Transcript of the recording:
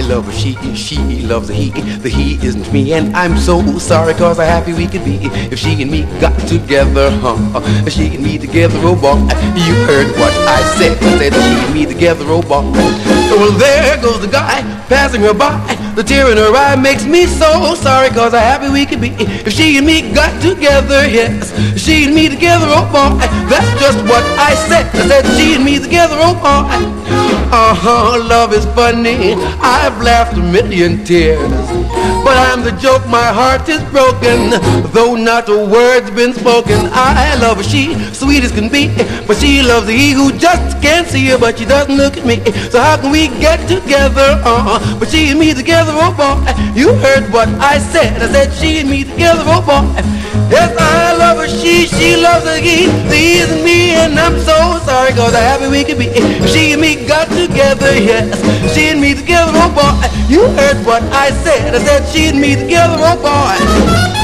love her, she loves the he isn't me. And I'm so sorry, cause how happy we could be if she and me got together, she and me together, oh boy. You heard what I said she and me together, oh boy. Well, there goes the guy passing her by. The tear in her eye makes me so sorry, cause how happy we could be if she and me got together, yes. She and me together, oh boy. That's just what I said she and me together, oh boy. Love is funny, I've laughed a million tears, but I'm the joke, my heart is broken, though not a word's been spoken. I love her, she sweet as can be, but she loves he who just can't see her, but she doesn't look at me. So how can we get together, but she and me together, oh boy. You heard what I said she and me together, oh boy. Yes, I love her, she loves the he isn't me. And I'm so sorry, cause how happy we could be if she and me got together, yes. She and me together, oh boy. You heard what I said she and me together, oh boy.